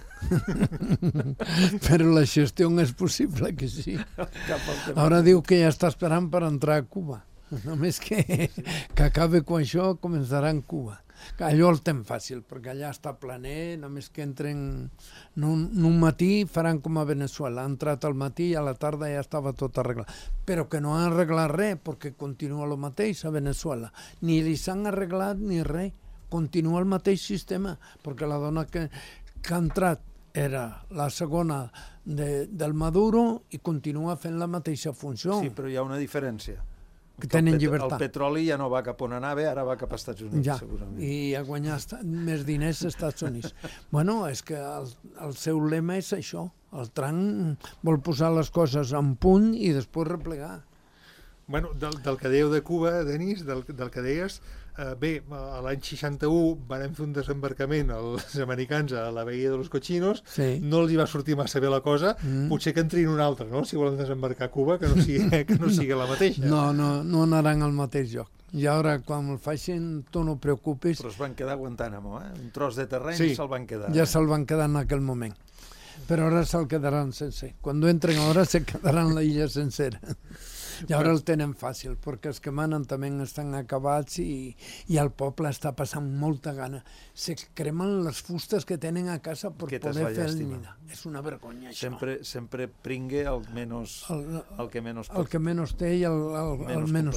Però la gestió és possible que sí. Ara diu que ja està esperant per entrar a Cuba. Només que acabi amb això, començarà en Cuba. Allò el tem fàcil, perquè allà està planer, només que entren un matí, faran com a Venezuela. Ha entrat al matí i a la tarda ja estava tot arreglat. Però que no han arreglat res, perquè continua el mateix a Venezuela. Ni li s'han arreglat ni res. Continua el mateix sistema, perquè la dona que ha entrat era la segona del Maduro i continua fent la mateixa funció. Sí, però hi ha una diferència. Que tenen llibertat. El petroli ja no va cap on anava, ara va cap als Estats Units, segurament. I a guanyar més diners als Estats Units. Bueno, és que el seu lema és això. El Trump vol posar les coses en punt i després replegar. Bueno, del que dèieu de Cuba, Denis, del que deies, bé, l'any 61 van fer un desembarcament els americans a la Bahia de los Cochinos, no els hi va sortir massa bé la cosa, potser que entrin un altre, no?, si volen desembarcar a Cuba, que no sigui la mateixa. No anaran al mateix lloc. I ara, quan el facin, tu no preocupis. Però es van quedar a Guantánamo, un tros de terreny se'l van quedar. Ja se'l van quedar en aquell moment. Però ara se'l quedaran sense. Quan entren ara se quedaran la illa sencera. I ara el tenen fàcil, perquè els que manen també estan acabats i el poble està passant molta gana. Se cremen les fustes que tenen a casa per poder fer el nida. És una vergonya, això. Sempre pringue el que menys pot. El que menys té i el menys...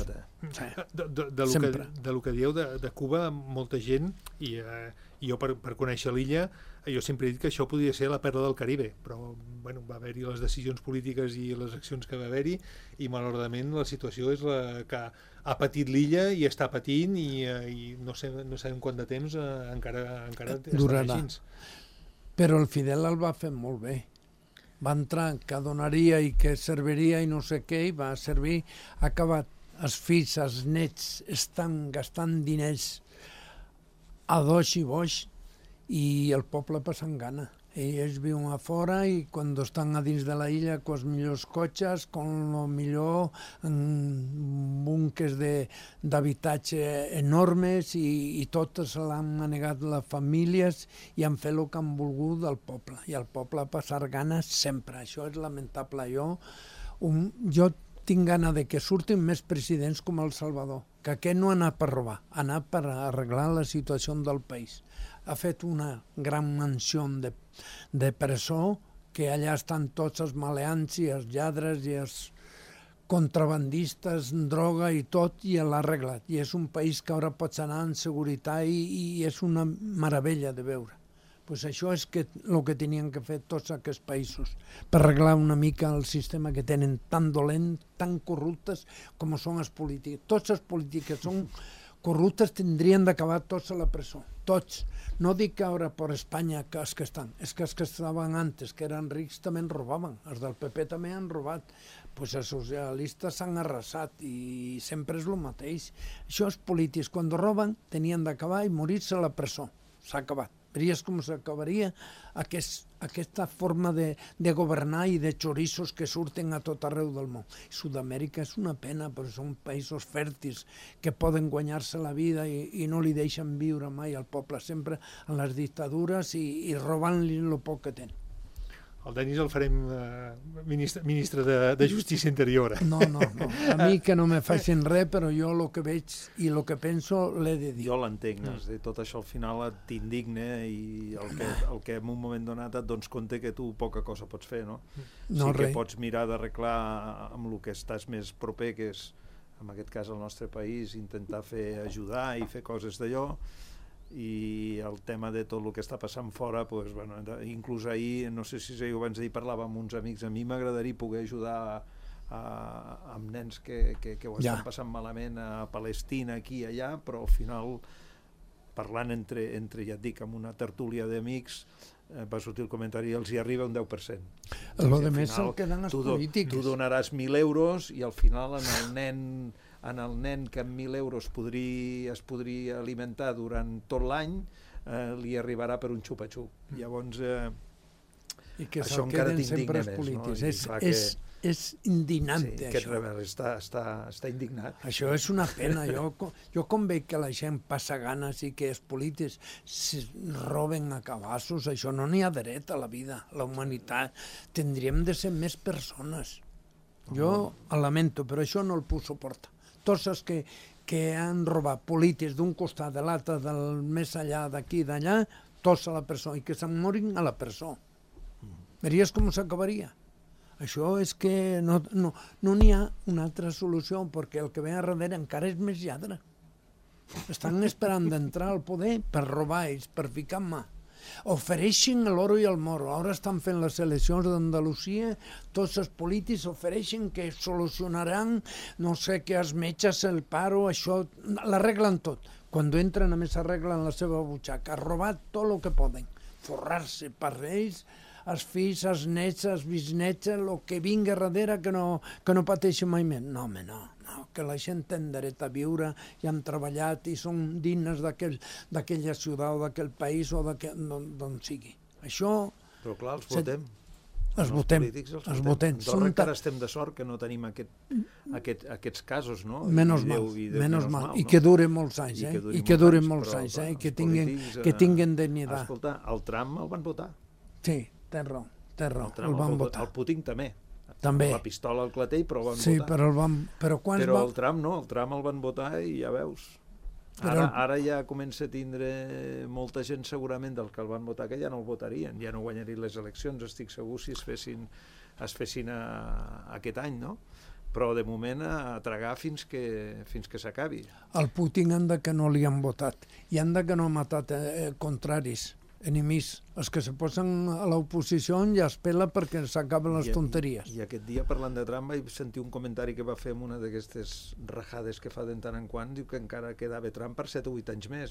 De lo que dieu de Cuba, molta gent, i jo per conèixer l'illa, jo sempre he dit que això podria ser la perla del Caribe, però bueno, va haver-hi les decisions polítiques i les accions que va haver-hi, i malauradament la situació és la que ha patit l'illa i està patint, i no sabem quant de temps encara durarà. Així. Però el Fidel el va fer molt bé. Va entrar que donaria i que serviria i no sé què, i va servir, ha acabat. Els fills, els nets estan gastant diners a doix i boix, i el poble passant gana. Ells viuen a fora i quan estan a dins de la illa amb els millors cotxes, amb el millor búnquers d'habitatge enormes, i totes l'han manegat les famílies i han fet el que han volgut del poble. I el poble ha passat gana sempre. Això és lamentable. Jo tinc gana de que surtin més presidents com El Salvador, que aquest no ha anat per robar, ha anat per arreglar la situació del país. Ha fet una gran mansió de presó, que allà estan tots els maleants i els lladres i els contrabandistes, droga i tot, i l'ha arreglat. I és un país que ara pots anar en seguretat i és una meravella de veure. Pues això és el que tenien que fer tots aquests països, per arreglar una mica el sistema que tenen tan dolent, tan corruptes com són els polítics. Tots els polítics són corruptes tindrien d'acabar tots a la presó, tots. No dic que ara per Espanya que els que estan, és que els que estaven antes, que eren rics, també en robaven, els del PP també han robat, pues els socialistes s'han arrasat i sempre és el mateix. Això els polítics, quan roben, tenien d'acabar i morir-se a la presó. S'ha acabat. Veies com s'acabaria aquesta forma de governar i de xorissos que surten a tot arreu del món. Sud-amèrica és una pena, però són països fèrtils que poden guanyar-se la vida i no li deixen viure mai al poble, sempre en les dictadures i robant-li el poc que tenen. El Denis el farem ministre de Justícia Interior. No. A mi que no me facin res, però jo el que veig i el que penso l'he de dir. Jo l'entenc, tot això al final t'indigna i el que en un moment donat et dones compte que tu poca cosa pots fer, no? Sí que pots mirar d'arreglar amb el que estàs més proper, que és, en aquest cas, el nostre país, intentar ajudar i fer coses d'allò, i el tema de tot el que està passant fora, pues, bueno, inclús ahir, no sé si ho abans d'ahir, parlava amb uns amics, a mi m'agradaria poder ajudar amb nens que ho estan passant malament a Palestina, aquí i allà, però al final, parlant entre ja et dic, amb una tertúlia d'amics, va sortir el comentari, els hi arriba un 10%. El de més se'l queden els polítics. Tu donaràs 1.000 euros i al final en el nen que amb 1.000 euros es podria alimentar durant tot l'any, li arribarà per un xupa-xup. Llavors, i que això se'l encara queden sempre els t'indigna polítics. més. És indignant, sí, això. Està indignat. Això és una pena. Jo com veig que la gent passa ganes i que els polítics roben a cabassos, això no n'hi ha dret a la vida, a la humanitat. Tindríem de ser més persones. Jo el lamento, però això no el puc suportar. Tots els que han robat polítics d'un costat, de l'altre, del més allà, d'aquí, d'allà, tots a la presó, i que se'n morin a la presó. Veiries com s'acabaria? Això és que no n'hi ha una altra solució, perquè el que ve a darrere encara és més lladre. Estan esperant d'entrar al poder per robar ells, per ficar en mà. Ofereixen l'oro i el moro. Ara estan fent les eleccions d'Andalusia, tots els polítics ofereixen que solucionaran, no sé què, els metges, el paro, això, l'arreglen tot. Quan entren a més arreglen la seva butxaca, robat tot el que poden, forrar-se per ells, els fills, els nets, els bisnets, el que vingui darrere que no pateixi mai més. No, home, no, que la gent té dret a viure i han treballat i són dignes d'aquella ciutat o d'aquell país o d'on sigui. Això... Però clar, els votem. Els votem. Andorra encara estem de sort que no tenim aquests casos, no? Menys mal. I que dure molts anys, I que dure molts anys, i que tinguin dignitat. Escolta, el Trump el van votar. Sí, té raó. El van votar. El Putin també. També. La pistola al clatell, però el van votar. Sí, però quants Però el Trump no, el Trump el van votar i ja veus. Ara ja comença a tindre molta gent segurament del que el van votar que ja no el votarien, ja no guanyarien les eleccions, estic segur si es fessin aquest any, no? Però de moment a tragar fins que s'acabi. El Putin anda que no li han votat i anda que no ha matat contraris, enemics. Els que se posen a l'oposició ja es pela perquè s'acaben les tonteries. I aquest dia, parlant de Trump, vaig sentir un comentari que va fer en una d'aquestes rajades que fa de tant en quant, diu que encara quedava Trump per 7 o 8 anys més.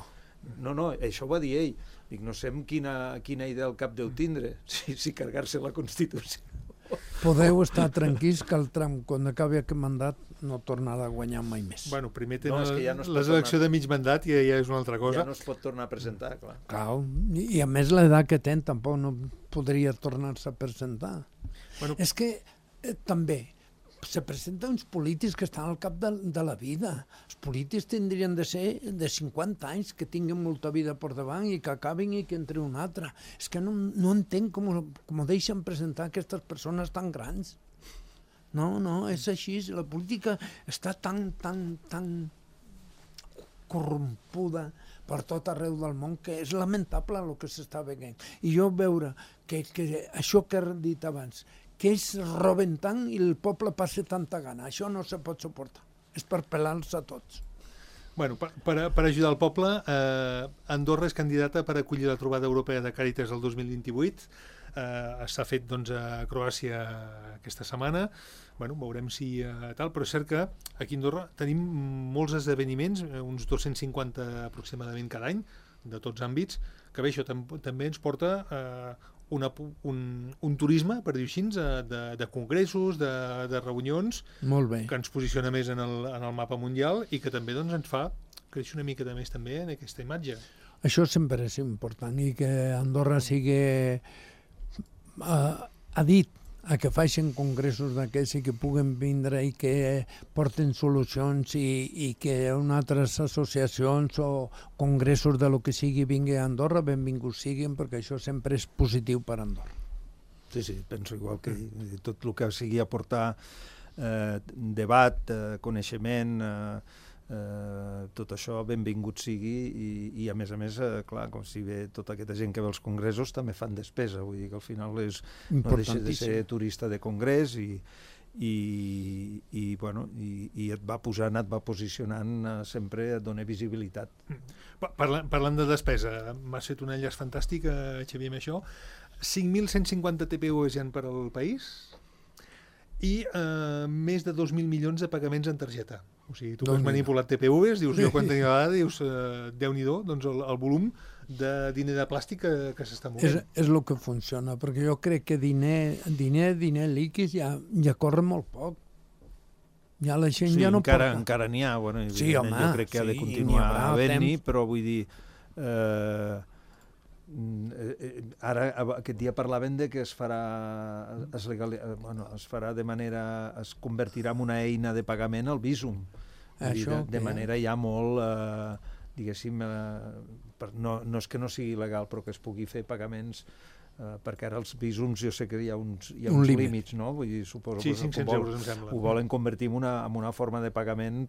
No, això ho va dir ell. Dic, no sé quina idea al cap deu tindre, si carregar-se la Constitució. Podeu estar tranquils que el Trump, quan acabi aquest mandat, no tornarà a guanyar mai més. Bueno, primer tenen les eleccions de mig mandat i ja és una altra cosa. Ja no es pot tornar a presentar, clar. I a més l'edat que ten tampoc no podria tornar-se a presentar. És que també se presenten uns polítics que estan al cap de la vida. Els polítics tindrien de ser de 50 anys, que tinguin molta vida per davant i que acabin i que entri un altre. És que no entenc com deixen presentar aquestes persones tan grans. No, és així. La política està tan corrompuda per tot arreu del món que és lamentable el que s'està veient. I jo veure que això que he dit abans, que ells roben tant i el poble passa tanta gana. Això no se pot suportar. És per pelar-se a tots. Bueno, per ajudar el poble, Andorra és candidata per acollir la trobada europea de Càritas el 2028. s'ha fet doncs, a Croàcia aquesta setmana. Bueno, veurem si tal, però és cert que aquí a Andorra tenim molts esdeveniments, uns 250 aproximadament cada any, de tots àmbits, que bé, això també ens porta un turisme, per dir-ho així, de congressos, de reunions, Molt bé. que ens posiciona més en el mapa mundial i que també doncs, ens fa créixer una mica més també en aquesta imatge. Això sempre és important i que Andorra sigui dit a que facin congressos d'aquests i que puguen vindre i que porten solucions i que unes altres associacions o congressos de lo que sigui vingui a Andorra, benvinguts siguin, perquè això sempre és positiu per a Andorra. Sí, penso igual que tot el que sigui aportar debat, coneixement, tot això benvingut sigui i a més, clar, com si ve tota aquesta gent que ve als congressos també fan despesa, vull dir que al final no deixa de ser turista de congrés i et va posant, et va posicionant, sempre et dona visibilitat. Parlant de despesa, m'has fet un enllaç fantàstic, Xavier, amb això. 5.150 TPUs hi ha per al país i més de 2.000 milions de pagaments en targeta. O sigui, tu que has manipulat TPUs, dius, jo quan tenia vegada, dius, Déu-n'hi-do, doncs el volum de diner de plàstic que s'està movent. És el que funciona, perquè jo crec que diner líquid ja corre molt poc. Ja la gent ja no porta. Encara n'hi ha, bueno, sí, home, jo crec que ha de continuar havent-n'hi, però vull dir... ara aquest dia parlaven de que es convertirà en una eina de pagament el Bizum, de manera ja molt diguéssim, no és que no sigui legal, però que es pugui fer pagaments, perquè ara els Bizums jo sé que hi ha uns límits, no? Vull dir, suposo sí, 500 euros, em sembla. Ho volen convertir en una forma de pagament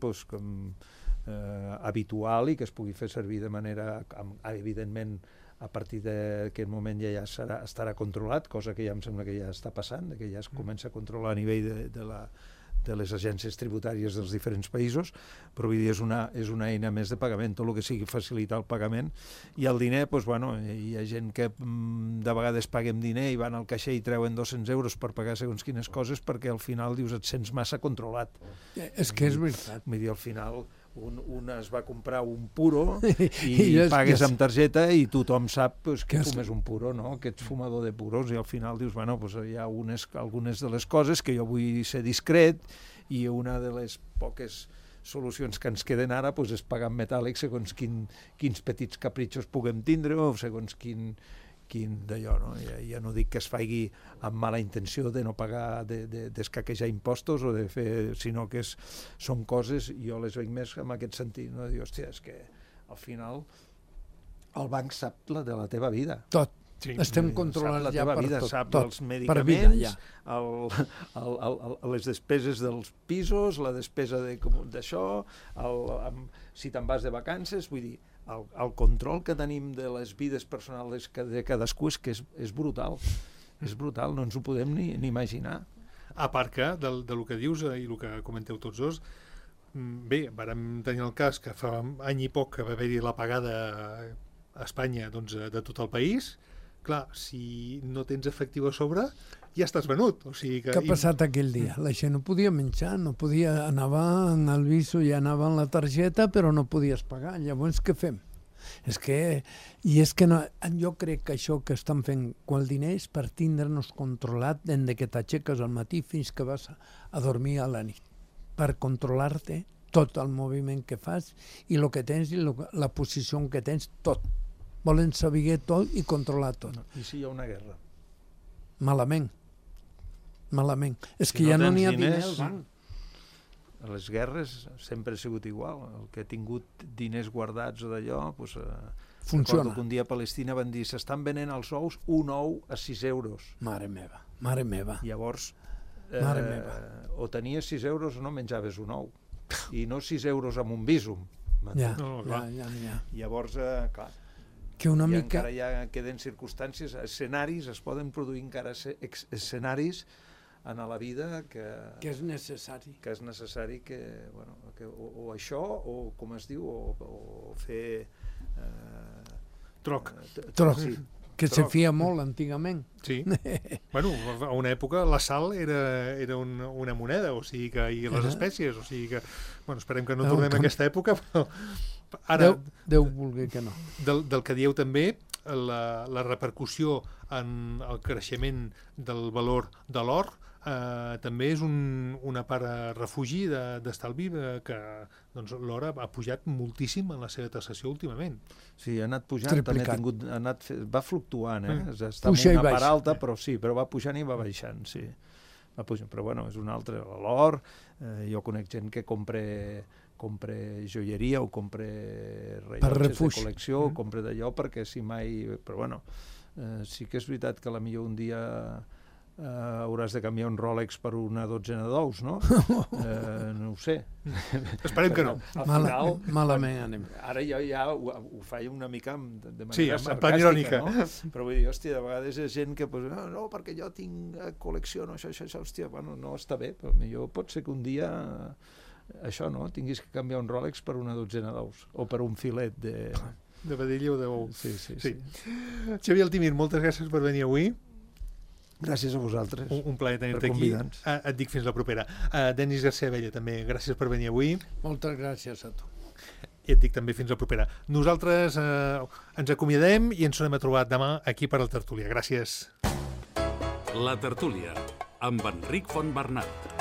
habitual i que es pugui fer servir de manera, evidentment, a partir d'aquest moment ja estarà controlat, cosa que ja em sembla que ja està passant, que ja es comença a controlar a nivell de les agències tributàries dels diferents països, però vull dir, és una eina més de pagament, tot el que sigui facilitar el pagament. I el diner, doncs, bueno, hi ha gent que de vegades paguem diner i van al caixer i treuen 200 euros per pagar segons quines coses perquè al final dius et sents massa controlat. És que és veritat. Vull dir, al final un es va comprar un puro i pagues amb targeta i tothom sap que fumes un puro, no? Que ets fumador de puros i al final dius, bueno, hi ha algunes de les coses que jo vull ser discret i una de les poques solucions que ens queden ara és pagar en metàl·lic segons quins petits capritxos puguem tindre o segons quin d'allò, no? Ja no dic que es faci amb mala intenció de no pagar, d'escaquejar impostos o de fer, sinó que són coses, jo les veig més en aquest sentit, no? Diu, hòstia, és que al final el banc sap la de la teva vida. Tot. Sí, estem controlats ja per tot. Sap els medicaments, les despeses dels pisos, la despesa d'això, si te'n vas de vacances, vull dir, el control que tenim de les vides personals de cadascú és brutal. És brutal, no ens ho podem ni imaginar. A part que, del que dius i el que comenteu tots dos, bé, vàrem tenir el cas que fa any i poc que va haver-hi l'apagada a Espanya de tot el país. Clar, si no tens efectiu a sobre, ja estàs venut. O sigui que... Què ha passat aquell dia? La gent no podia menjar, anava en el viso i anava en la targeta, però no podies pagar. Llavors, què fem? És que jo crec que això que estan fent amb el diner és per tindre-nos controlat des que t'aixeques al matí fins que vas a dormir a la nit. Per controlar-te tot el moviment que fas i el que tens i la posició que tens, tot. Volen saber tot i controlar tot. I si hi ha una guerra? Malament. És que ja no n'hi ha diners al banc. A les guerres sempre ha sigut igual. El que ha tingut diners guardats o d'allò, funciona. Recordo que un dia a Palestina van dir s'estan venent els ous, un ou a 6 euros. Mare meva. Llavors, o tenies 6 euros o no menjaves un ou. I no 6 euros amb un Bizum. Ja. Llavors, clar, que una mica... encara ja queden circumstàncies, escenaris, es poden produir encara escenaris en la vida que és necessari. Que és necessari que, bueno, o això, o com es diu, o fer... Troc. Sí, que se feia molt antigament. Sí. Bueno, a una època la sal era una moneda, o sigui que, i les espècies, o sigui que, bueno, esperem que no tornem a aquesta època, però ara, Déu vulgui que no. del que dieu també, la repercussió en el creixement del valor de l'or també és una part refugi d'estalvi que doncs, l'or ha pujat moltíssim en la seva taxació últimament. Sí, ha anat pujant, Triplicat. Mm. va fluctuant, està Puja en i una part baixa. alta, però va pujant i va baixant, sí. Va pujant, però bueno, és un altre, l'or, jo conec gent que compra joieria o compra rellotges de refugi. col·lecció, o compra d'allò perquè si mai... Però bueno, sí que és veritat que potser un dia hauràs de canviar un Rolex per una dotzena d'ous, no? No ho sé. Esperem que no. Al final, Malament anem. ara jo ja ho faig una mica de manera Sí, en plan sarcàstica, irònica. no? Però vull dir, hòstia, de vegades és gent que, pues, no, perquè jo tinc col·lecciono això, hòstia, bueno, no està bé, però millor pot ser que un dia això, no? Tinguis que canviar un Rolex per una dotzena d'ous, o per un filet de... De vedella o de bou. Sí. Xavier Altimir, moltes gràcies per venir avui. Gràcies a vosaltres. Un plaer tenir-te Per aquí. convidar-nos. Et dic fins la propera. Denis García Abella, també, gràcies per venir avui. Moltes gràcies a tu. I et dic també fins la propera. Nosaltres ens acomiadem i ens tornem a trobar demà aquí per al Tertúlia. Gràcies. La Tertúlia, amb Enric Fontbernat.